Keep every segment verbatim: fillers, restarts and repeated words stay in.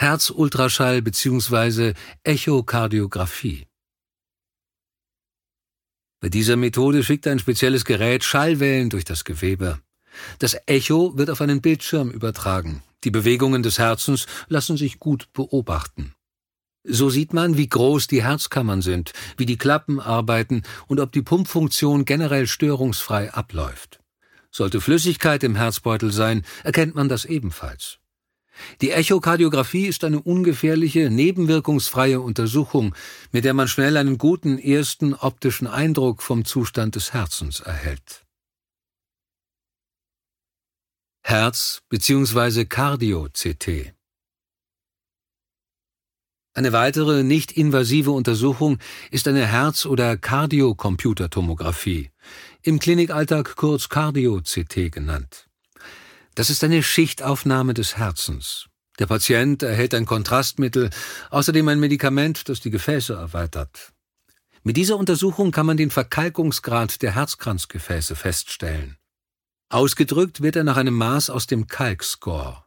Herzultraschall bzw. Echokardiographie. Bei dieser Methode schickt ein spezielles Gerät Schallwellen durch das Gewebe. Das Echo wird auf einen Bildschirm übertragen. Die Bewegungen des Herzens lassen sich gut beobachten. So sieht man, wie groß die Herzkammern sind, wie die Klappen arbeiten und ob die Pumpfunktion generell störungsfrei abläuft. Sollte Flüssigkeit im Herzbeutel sein, erkennt man das ebenfalls. Die Echokardiographie ist eine ungefährliche, nebenwirkungsfreie Untersuchung, mit der man schnell einen guten ersten optischen Eindruck vom Zustand des Herzens erhält. Herz- bzw. Cardio-C T. Eine weitere nicht-invasive Untersuchung ist eine Herz- oder Kardiocomputertomographie, im Klinikalltag kurz Cardio-C T genannt. Das ist eine Schichtaufnahme des Herzens. Der Patient erhält ein Kontrastmittel, außerdem ein Medikament, das die Gefäße erweitert. Mit dieser Untersuchung kann man den Verkalkungsgrad der Herzkranzgefäße feststellen. Ausgedrückt wird er nach einem Maß aus dem Kalk-Score.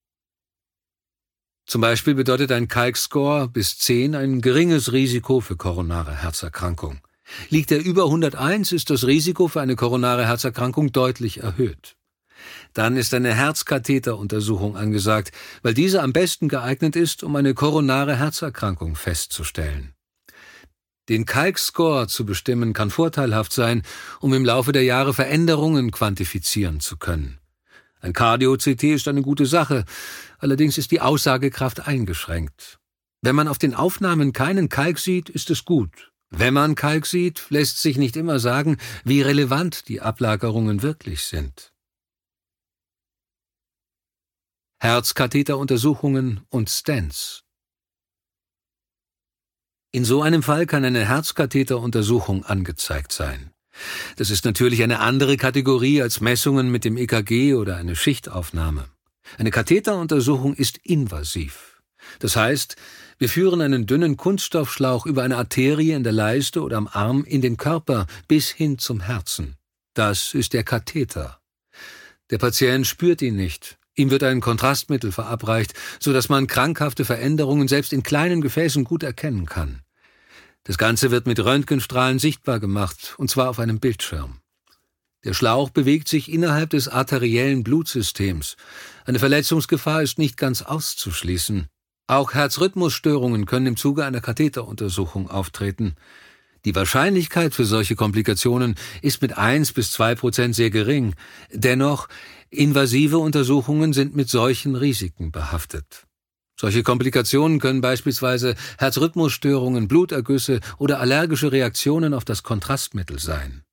Zum Beispiel bedeutet ein Kalk-Score bis zehn ein geringes Risiko für koronare Herzerkrankung. Liegt er über hunderteins, ist das Risiko für eine koronare Herzerkrankung deutlich erhöht. Dann ist eine Herzkatheteruntersuchung angesagt, weil diese am besten geeignet ist, um eine koronare Herzerkrankung festzustellen. Den Kalk-Score zu bestimmen kann vorteilhaft sein, um im Laufe der Jahre Veränderungen quantifizieren zu können. Ein Cardio-C T ist eine gute Sache, allerdings ist die Aussagekraft eingeschränkt. Wenn man auf den Aufnahmen keinen Kalk sieht, ist es gut. Wenn man Kalk sieht, lässt sich nicht immer sagen, wie relevant die Ablagerungen wirklich sind. Herzkatheteruntersuchungen und Stents. In so einem Fall kann eine Herzkatheteruntersuchung angezeigt sein. Das ist natürlich eine andere Kategorie als Messungen mit dem E K G oder eine Schichtaufnahme. Eine Katheteruntersuchung ist invasiv. Das heißt, wir führen einen dünnen Kunststoffschlauch über eine Arterie in der Leiste oder am Arm in den Körper bis hin zum Herzen. Das ist der Katheter. Der Patient spürt ihn nicht. Ihm wird ein Kontrastmittel verabreicht, sodass man krankhafte Veränderungen selbst in kleinen Gefäßen gut erkennen kann. Das Ganze wird mit Röntgenstrahlen sichtbar gemacht, und zwar auf einem Bildschirm. Der Schlauch bewegt sich innerhalb des arteriellen Blutsystems. Eine Verletzungsgefahr ist nicht ganz auszuschließen. Auch Herzrhythmusstörungen können im Zuge einer Katheteruntersuchung auftreten. Die Wahrscheinlichkeit für solche Komplikationen ist mit eins bis zwei Prozent sehr gering. Dennoch, invasive Untersuchungen sind mit solchen Risiken behaftet. Solche Komplikationen können beispielsweise Herzrhythmusstörungen, Blutergüsse oder allergische Reaktionen auf das Kontrastmittel sein.